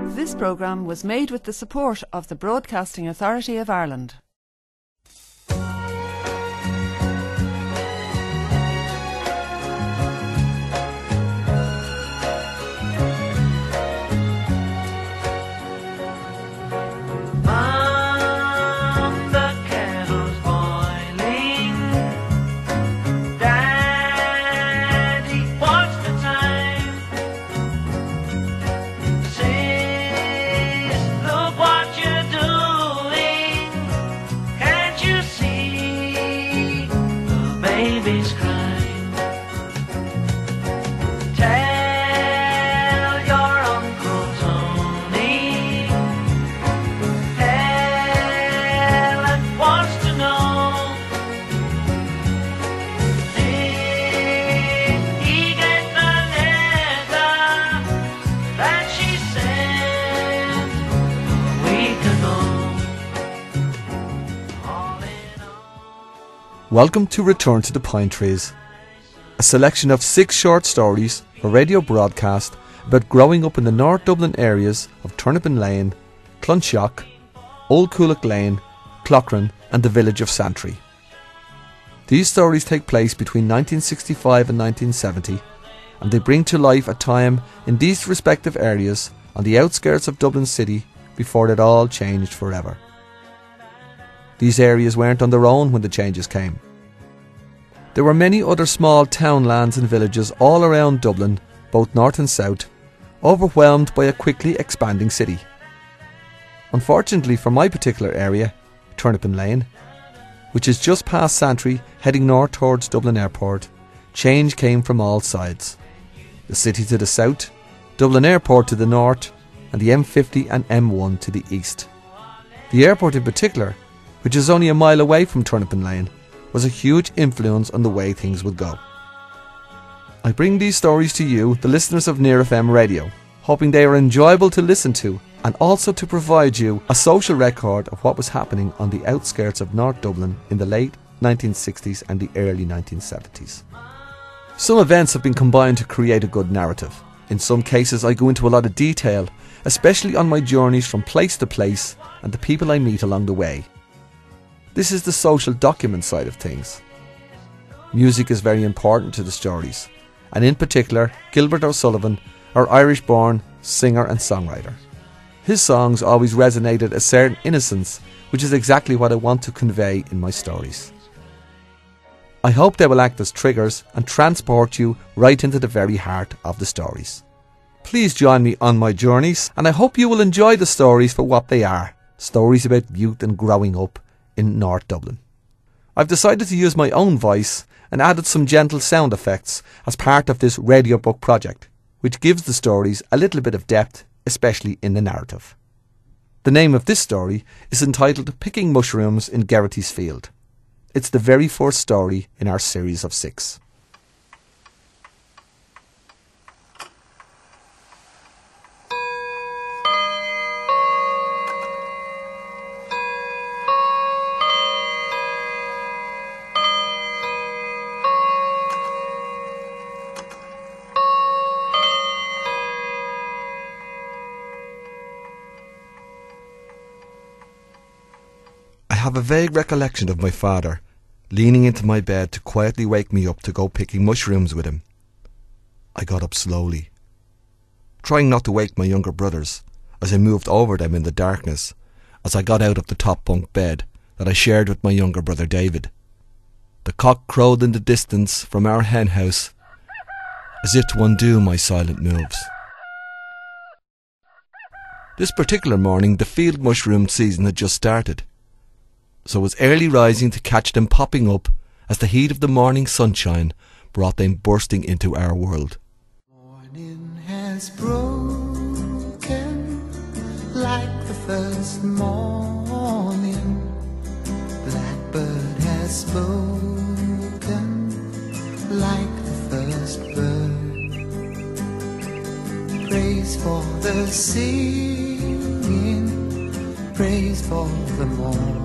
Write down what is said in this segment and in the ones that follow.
This programme was made with the support of the Broadcasting Authority of Ireland. Welcome to Return to the Pine Trees, a selection of 6 short stories for radio broadcast about growing up in the North Dublin areas of Turnipin Lane, Clonshock, Old Coolock Lane, Clochran and the village of Santry. These stories take place between 1965 and 1970, and they bring to life a time in these respective areas on the outskirts of Dublin City before it all changed forever. These areas weren't on their own when the changes came. There were many other small townlands and villages all around Dublin, both north and south, overwhelmed by a quickly expanding city. Unfortunately for my particular area, Turnipin Lane, which is just past Santry heading north towards Dublin Airport, change came from all sides. The city to the south, Dublin Airport to the north, and the M50 and M1 to the east. The airport in particular, which is only a mile away from Turnipin Lane, was a huge influence on the way things would go. I bring these stories to you, the listeners of Near FM Radio, hoping they are enjoyable to listen to and also to provide you a social record of what was happening on the outskirts of North Dublin in the late 1960s and the early 1970s. Some events have been combined to create a good narrative. In some cases I go into a lot of detail, especially on my journeys from place to place and the people I meet along the way. This is the social document side of things. Music is very important to the stories, and in particular Gilbert O'Sullivan, our Irish-born singer and songwriter. His songs always resonated a certain innocence, which is exactly what I want to convey in my stories. I hope they will act as triggers and transport you right into the very heart of the stories. Please join me on my journeys, and I hope you will enjoy the stories for what they are, stories about youth and growing up in North Dublin. I've decided to use my own voice and added some gentle sound effects as part of this radio book project, which gives the stories a little bit of depth, especially in the narrative. The name of this story is entitled Picking Mushrooms in Geraghty's Field. It's the very first story in our series of 6. I have a vague recollection of my father leaning into my bed to quietly wake me up to go picking mushrooms with him. I got up slowly, trying not to wake my younger brothers as I moved over them in the darkness as I got out of the top bunk bed that I shared with my younger brother David. The cock crowed in the distance from our hen house as if to undo my silent moves. This particular morning the field mushroom season had just started, so it was early rising to catch them popping up as the heat of the morning sunshine brought them bursting into our world. Morning has broken like the first morning. Blackbird has spoken like the first bird. Praise for the singing, praise for the morning.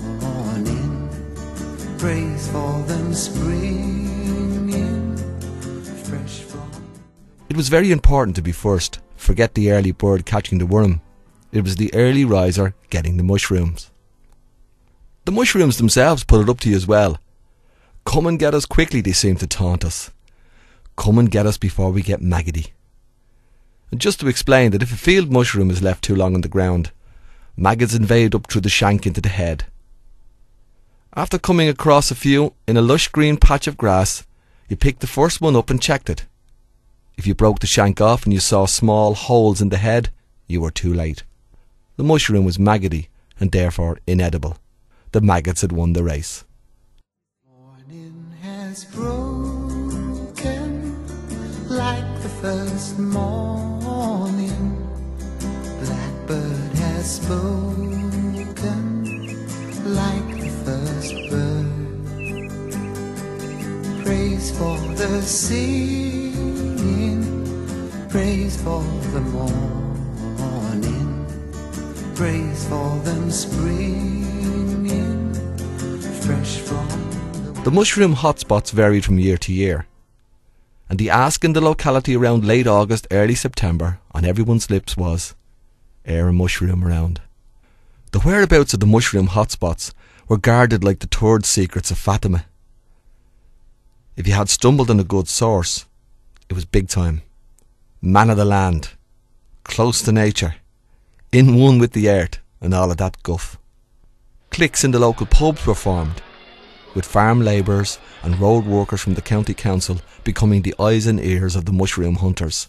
Praise for them springing fresh from. It was very important to be first, Forget the early bird catching the worm. It was the early riser getting the mushrooms. The mushrooms themselves put it up to you as well. Come and get us quickly, they seem to taunt us. Come and get us before we get maggoty. And just to explain that if a field mushroom is left too long on the ground, maggots invade up through the shank into the head. After coming across a few in a lush green patch of grass, you picked the first one up and checked it. If you broke the shank off and you saw small holes in the head, you were too late. The mushroom was maggoty and therefore inedible. The maggots had won the race. Morning has broken like the first morning. Blackbird has spoken like the first bird. Praise for the singing, praise for the morning, praise for them springing fresh from the mushroom hotspots varied from year to year, and the ask in the locality around late August, early September on everyone's lips was, "Air a mushroom around." The whereabouts of the mushroom hotspots were guarded like the third secrets of Fatima. If you had stumbled on a good source, it was big time. Man of the land, close to nature, in one with the earth and all of that guff. Cliques in the local pubs were formed, with farm labourers and road workers from the county council becoming the eyes and ears of the mushroom hunters.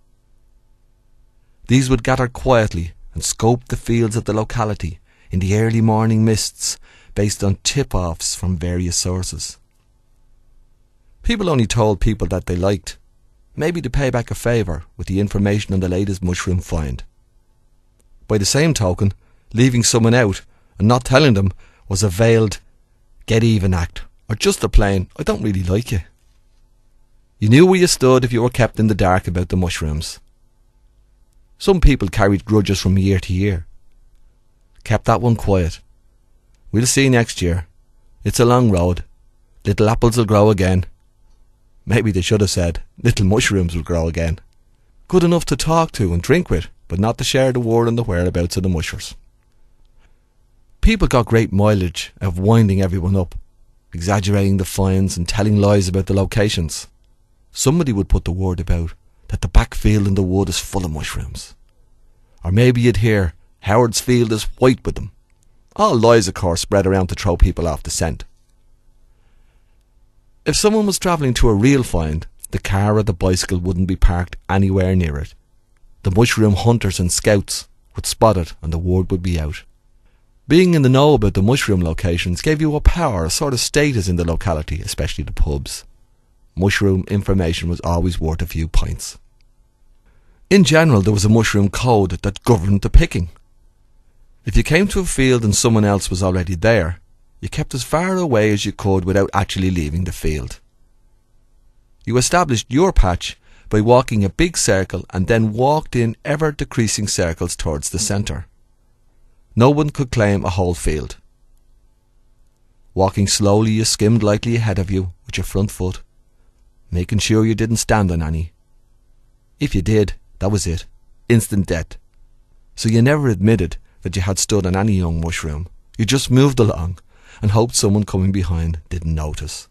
These would gather quietly and scope the fields of the locality in the early morning mists based on tip-offs from various sources. People only told people that they liked, maybe to pay back a favour with the information on the latest mushroom find. By the same token, leaving someone out and not telling them was a veiled get-even act, or just a plain, I don't really like you. You knew where you stood if you were kept in the dark about the mushrooms. Some people carried grudges from year to year. Kept that one quiet. We'll see next year. It's a long road. Little apples will grow again. Maybe they should have said, little mushrooms will grow again. Good enough to talk to and drink with, but not to share the word and the whereabouts of the mushers. People got great mileage of winding everyone up, exaggerating the finds and telling lies about the locations. Somebody would put the word about that the backfield in the wood is full of mushrooms. Or maybe you'd hear Howard's field is white with them. All lies, of course, spread around to throw people off the scent. If someone was travelling to a real find, the car or the bicycle wouldn't be parked anywhere near it. The mushroom hunters and scouts would spot it and the word would be out. Being in the know about the mushroom locations gave you a power, a sort of status in the locality, especially the pubs. Mushroom information was always worth a few pints. In general, there was a mushroom code that governed the picking. If you came to a field and someone else was already there, you kept as far away as you could without actually leaving the field. You established your patch by walking a big circle and then walked in ever-decreasing circles towards the centre. No one could claim a whole field. Walking slowly, you skimmed lightly ahead of you with your front foot, making sure you didn't stand on any. If you did, that was it. Instant death. So you never admitted that you had stood on any young mushroom. You just moved along and hoped someone coming behind didn't notice.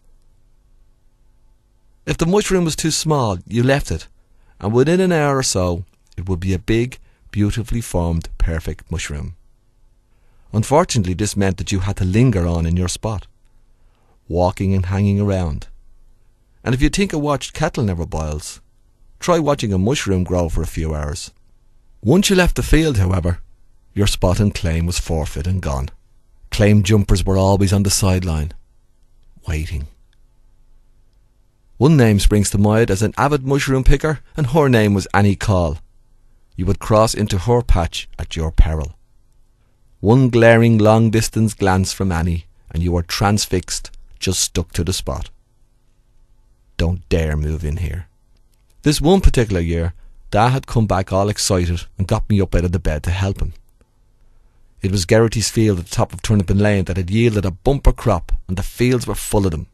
If the mushroom was too small, you left it, and within an hour or so, it would be a big, beautifully formed, perfect mushroom. Unfortunately, this meant that you had to linger on in your spot, walking and hanging around. And if you think a watched kettle never boils, try watching a mushroom grow for a few hours. Once you left the field, however, your spot and claim was forfeit and gone. Claim jumpers were always on the sideline, waiting. One name springs to mind as an avid mushroom picker, and her name was Annie Call. You would cross into her patch at your peril. One glaring long-distance glance from Annie, and you were transfixed, just stuck to the spot. Don't dare move in here. This one particular year, Dad had come back all excited and got me up out of the bed to help him. It was Geraghty's field at the top of Turnipin Lane that had yielded a bumper crop, and the fields were full of them.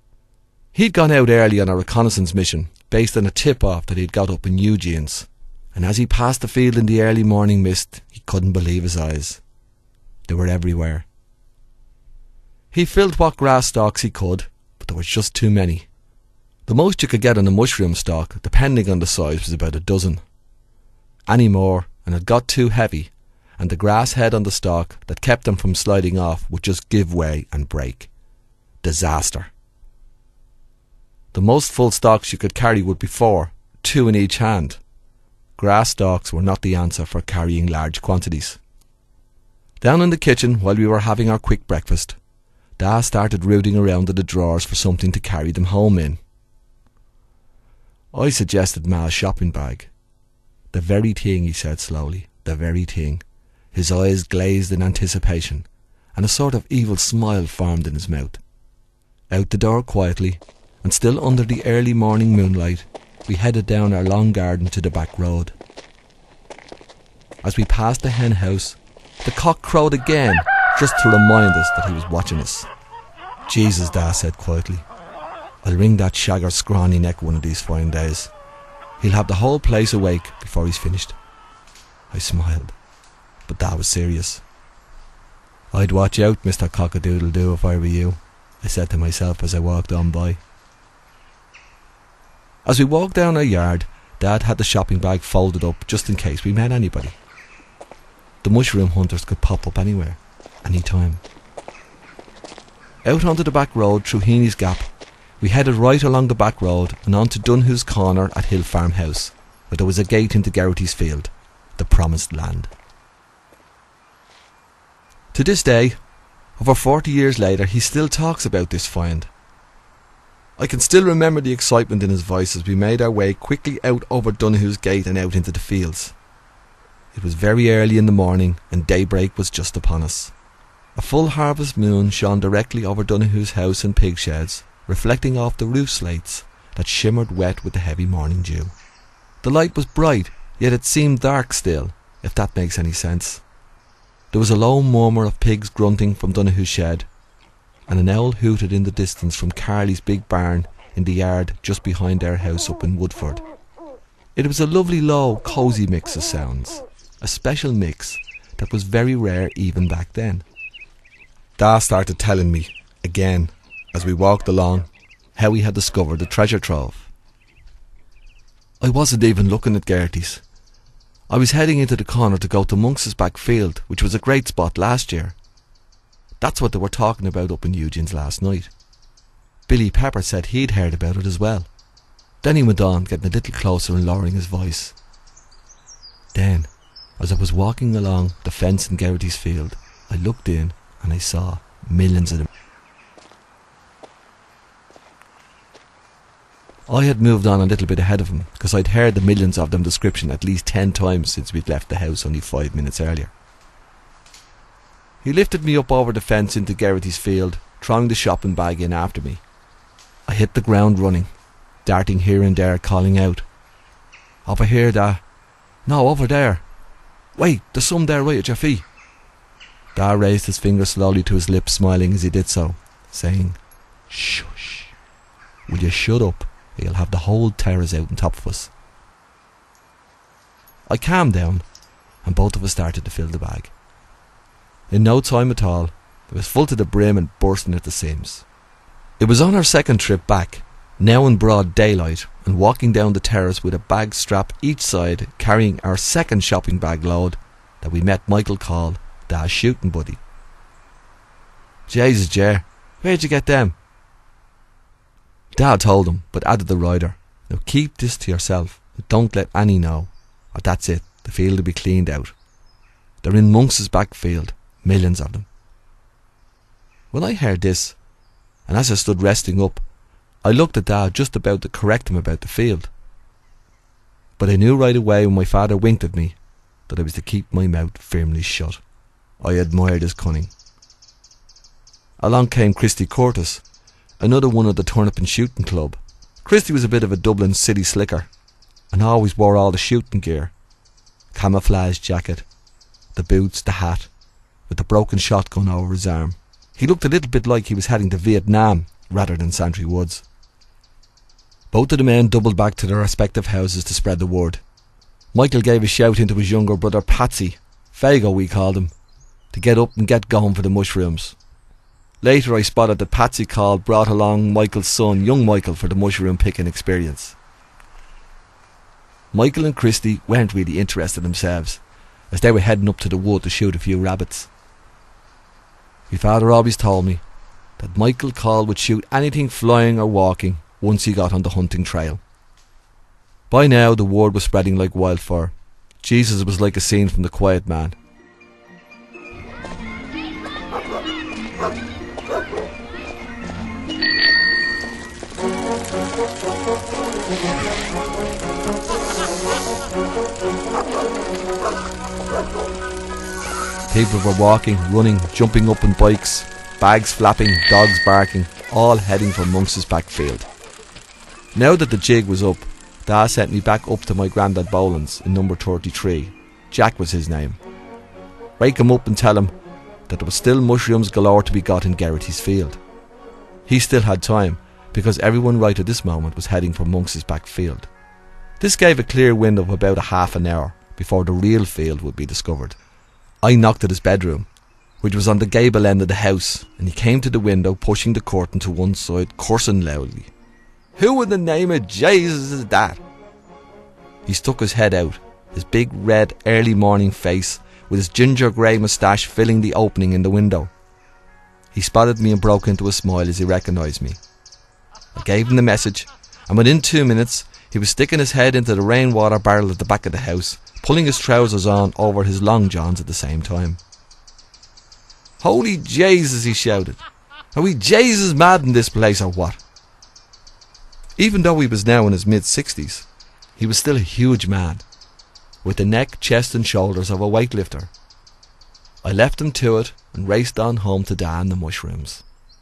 He'd gone out early on a reconnaissance mission based on a tip-off that he'd got up in Eugene's, and as he passed the field in the early morning mist, he couldn't believe his eyes. They were everywhere. He filled what grass stalks he could, but there was just too many. The most you could get on a mushroom stalk, depending on the size, was about a dozen. Any more, and it got too heavy, and the grass head on the stalk that kept them from sliding off would just give way and break. Disaster. The most full stalks you could carry would be 4, 2 in each hand. Grass stalks were not the answer for carrying large quantities. Down in the kitchen, while we were having our quick breakfast, Da started rooting around in the drawers for something to carry them home in. I suggested Ma's shopping bag. The very thing, he said slowly, the very thing. His eyes glazed in anticipation, and a sort of evil smile formed in his mouth. Out the door quietly, and still under the early morning moonlight, we headed down our long garden to the back road. As we passed the hen house, the cock crowed again, just to remind us that he was watching us. Jesus, Da said quietly. I'll wring that shagger's scrawny neck one of these fine days. He'll have the whole place awake before he's finished. I smiled, but Da was serious. I'd watch out, Mr. Cock-a-doodle-doo, if I were you, I said to myself as I walked on by. As we walked down our yard, Dad had the shopping bag folded up just in case we met anybody. The mushroom hunters could pop up anywhere, any time. Out onto the back road through Heaney's Gap, we headed right along the back road and on to Dunhu's Corner at Hill Farm House, where there was a gate into Geraghty's field, the promised land. To this day, over 40 years later, he still talks about this find. I can still remember the excitement in his voice as we made our way quickly out over Dunhu's gate and out into the fields. It was very early in the morning and daybreak was just upon us. A full harvest moon shone directly over Dunhu's house and pig sheds, reflecting off the roof slates that shimmered wet with the heavy morning dew. The light was bright, yet it seemed dark still, if that makes any sense. There was a low murmur of pigs grunting from Dunhu's shed, and an owl hooted in the distance from Carly's big barn in the yard just behind our house up in Woodford. It was a lovely low, cosy mix of sounds, a special mix that was very rare even back then. Da started telling me, again, as we walked along, how he had discovered the treasure trove. I wasn't even looking at Geraghty's. I was heading into the corner to go to Monks's back field, which was a great spot last year. That's what they were talking about up in Eugene's last night. Billy Pepper said he'd heard about it as well. Then he went on, getting a little closer and lowering his voice. Then, as I was walking along the fence in Geraghty's field, I looked in and I saw millions of them. I had moved on a little bit ahead of him because I'd heard the millions of them description at least 10 times since we'd left the house only 5 minutes earlier. He lifted me up over the fence into Geraghty's field, throwing the shopping bag in after me. I hit the ground running, darting here and there, calling out, "Over here, Da. No, over there. Wait, there's some there right at your feet." Da raised his finger slowly to his lips, smiling as he did so, saying, "Shush. Will you shut up, or you'll have the whole terrace out on top of us." I calmed down, and both of us started to fill the bag. In no time at all, it was full to the brim and bursting at the seams. It was on our second trip back, now in broad daylight, and walking down the terrace with a bag strap each side, carrying our second shopping bag load, that we met Michael Call, Da's shooting buddy. "Jesus, Jer, where'd you get them?" Dad told him, but added the rider, "Now keep this to yourself, and don't let Annie know, or that's it, the field will be cleaned out. They're in Monks's back field, millions of them." When I heard this, and as I stood resting up, I looked at Dad just about to correct him about the field. But I knew right away when my father winked at me that I was to keep my mouth firmly shut. I admired his cunning. Along came Christy Curtis, another one of the Turnip Shooting Club. Christy was a bit of a Dublin city slicker, and always wore all the shooting gear. Camouflage jacket, the boots, the hat, with the broken shotgun over his arm. He looked a little bit like he was heading to Vietnam rather than Santry Woods. Both of the men doubled back to their respective houses to spread the word. Michael gave a shout into his younger brother Patsy, Fago we called him, to get up and get going for the mushrooms. Later I spotted that Patsy brought along Michael's son, young Michael, for the mushroom picking experience. Michael and Christy weren't really interested themselves, as they were heading up to the wood to shoot a few rabbits. My father always told me that Michael Call would shoot anything flying or walking once he got on the hunting trail. By now the word was spreading like wildfire. Jesus was like a scene from The Quiet Man. People were walking, running, jumping up on bikes, bags flapping, dogs barking, all heading for Monks's backfield. Now that the jig was up, Dad sent me back up to my granddad Boland's in number 33. Jack was his name. Wake him up and tell him that there was still mushrooms galore to be got in Geraghty's field. He still had time, because everyone right at this moment was heading for Monks's backfield. This gave a clear window of about a half an hour before the real field would be discovered. I knocked at his bedroom, which was on the gable end of the house, and he came to the window, pushing the curtain to one side, cursing loudly. "Who in the name of Jesus is that?" He stuck his head out, his big red early morning face with his ginger grey moustache filling the opening in the window. He spotted me and broke into a smile as he recognised me. I gave him the message, and within 2 minutes he was sticking his head into the rainwater barrel at the back of the house, pulling his trousers on over his long johns at the same time. "Holy Jesus," he shouted. "Are we Jesus mad in this place or what?" Even though he was now in his mid-60s, he was still a huge man, with the neck, chest and shoulders of a weightlifter. I left him to it and raced on home to Da and the mushrooms.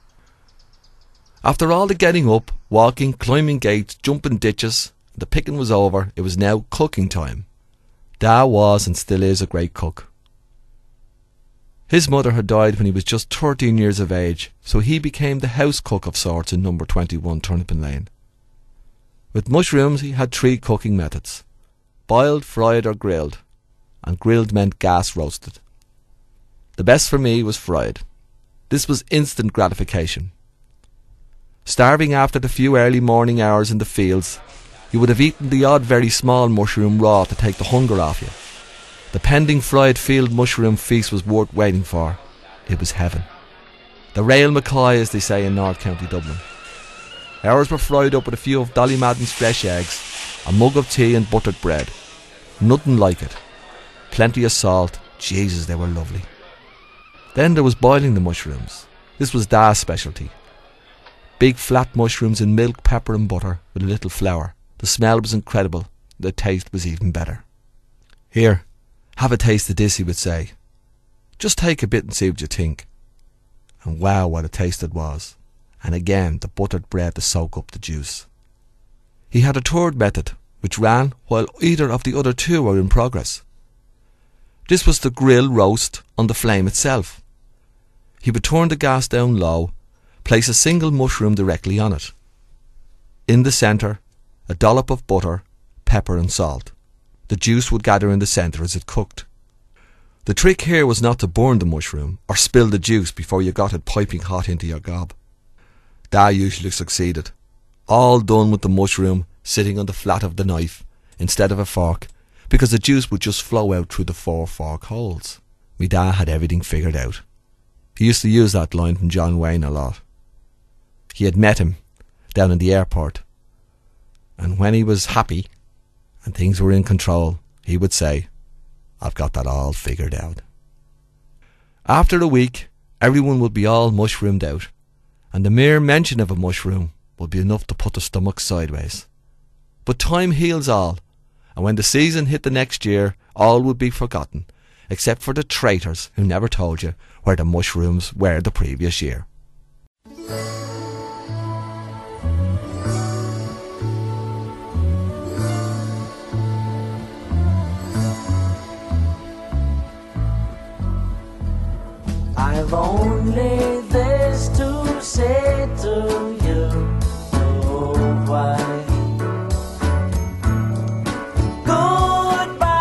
After all the getting up, walking, climbing gates, jumping ditches, the picking was over, it was now cooking time. Da was and still is a great cook. His mother had died when he was just 13 years of age, so he became the house cook of sorts in number 21 Turnipin Lane. With mushrooms he had 3 cooking methods: boiled, fried or grilled, and grilled meant gas roasted. The best for me was fried. This was instant gratification. Starving after the few early morning hours in the fields, you would have eaten the odd very small mushroom raw to take the hunger off you. The pending fried field mushroom feast was worth waiting for. It was heaven. The rail Mackay, as they say in North County Dublin. Ours were fried up with a few of Dolly Madden's fresh eggs, a mug of tea and buttered bread. Nothing like it. Plenty of salt. Jesus, they were lovely. Then there was boiling the mushrooms. This was Da's specialty. Big flat mushrooms in milk, pepper and butter with a little flour. The smell was incredible. The taste was even better. "Here, have a taste of this," he would say. "Just take a bit and see what you think." And wow, what a taste it was. And again the buttered bread to soak up the juice. He had a third method, which ran while either of the other 2 were in progress. This was the grill roast on the flame itself. He would turn the gas down low, place a single mushroom directly on it. In the centre, a dollop of butter, pepper and salt. The juice would gather in the centre as it cooked. The trick here was not to burn the mushroom or spill the juice before you got it piping hot into your gob. Da usually succeeded. All done with the mushroom sitting on the flat of the knife instead of a fork, because the juice would just flow out through the 4 fork holes. Me da had everything figured out. He used to use that line from John Wayne a lot. He had met him down in the airport, and when he was happy and things were in control, he would say, "I've got that all figured out." After a week, everyone would be all mushroomed out, and the mere mention of a mushroom would be enough to put the stomach sideways. But time heals all, and when the season hit the next year, all would be forgotten, except for the traitors who never told you where the mushrooms were the previous year. I've only this to say to you, oh why? Goodbye.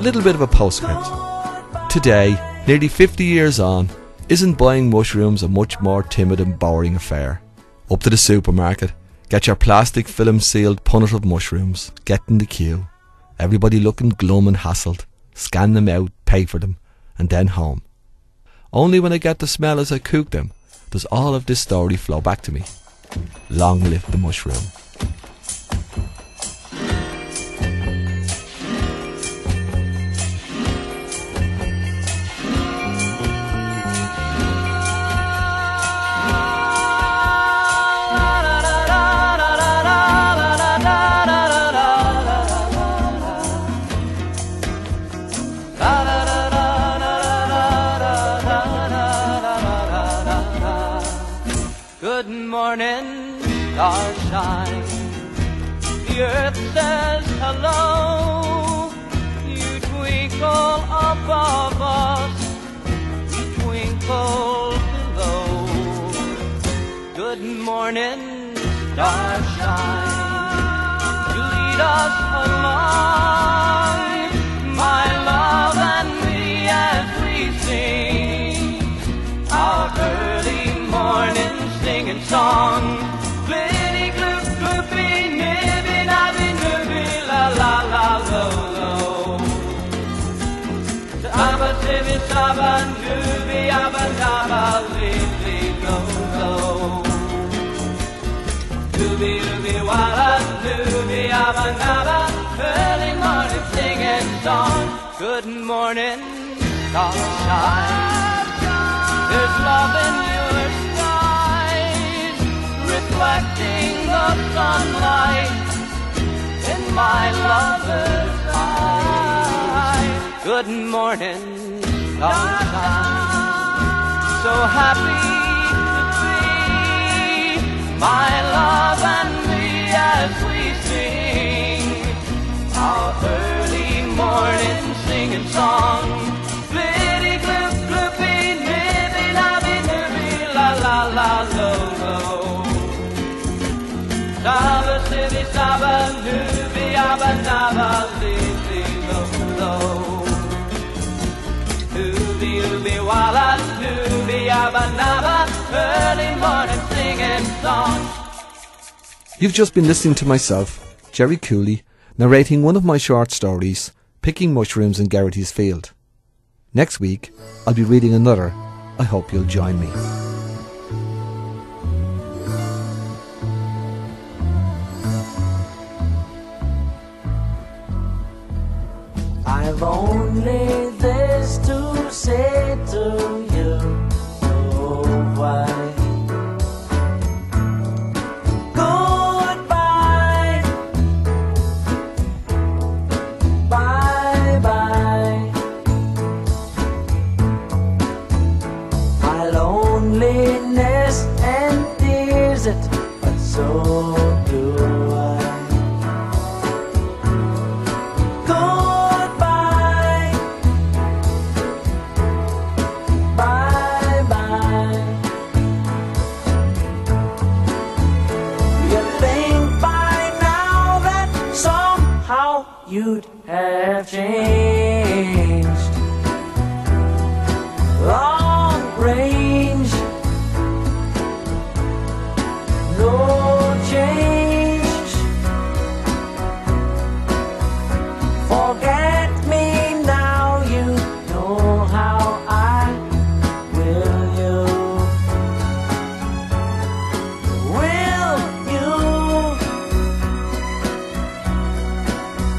little bit of a postscript. Today, nearly 50 years on, isn't buying mushrooms a much more timid and boring affair? Up to the supermarket, get your plastic film sealed punnet of mushrooms, get in the queue, everybody looking glum and hassled, scan them out, pay for them, and then home. Only when I get the smell as I cook them does all of this story flow back to me. Long live the mushroom. Good morning, starshine. The earth says hello. You twinkle above us, you twinkle below. Good morning, starshine. You lead us along, my love and me, as we sing our early morning singing song. Glitty gloop gloopy nibby nabby nibby la la la lo lo. Abba tibby saba nubby abba nabba li lo lo. Dooby dooby walla dooby abba nabba. Early morning singing song. Good morning, starshine. There's love in your skies, reflecting the sunlight in my lover's eyes. Good morning, sunshine. So happy to be, my love and me, as we sing our early morning singing song. Glitty gloop gloopy nibby nabby nibby la la la lo lo. Saba sibby saba nubby abba nabba li lo lo. Dooby dooby walla dooby abba nabba. Early morning singing song. You've just been listening to myself, Jerry Cooley, narrating one of my short stories, Picking Mushrooms in Geraghty's Field. Next week, I'll be reading another. I hope you'll join me. I've only this to say to you. Oh, why? Goodbye. Bye bye. My loneliness endears it, but so do I. Goodbye. Bye bye. You think by now that somehow you'd have changed. Long range, no change. Forget me now, you know how I will you. Will you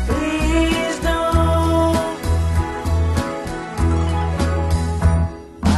please do?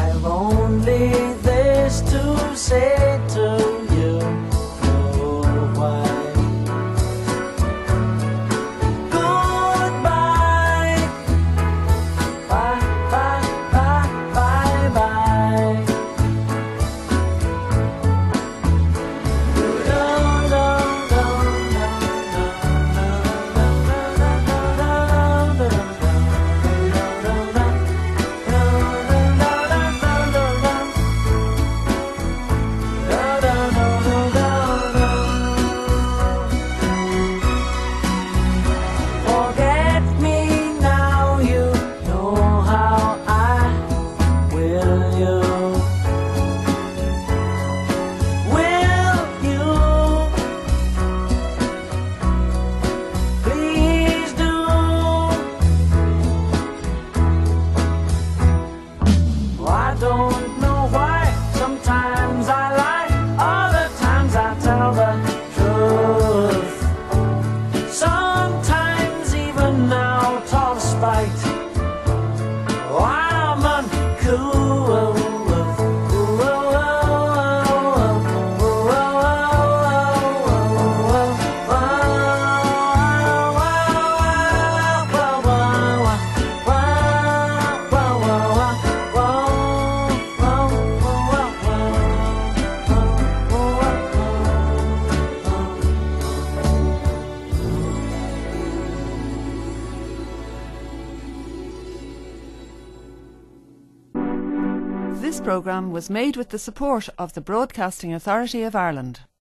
right. I'm uncool. This programme was made with the support of the Broadcasting Authority of Ireland.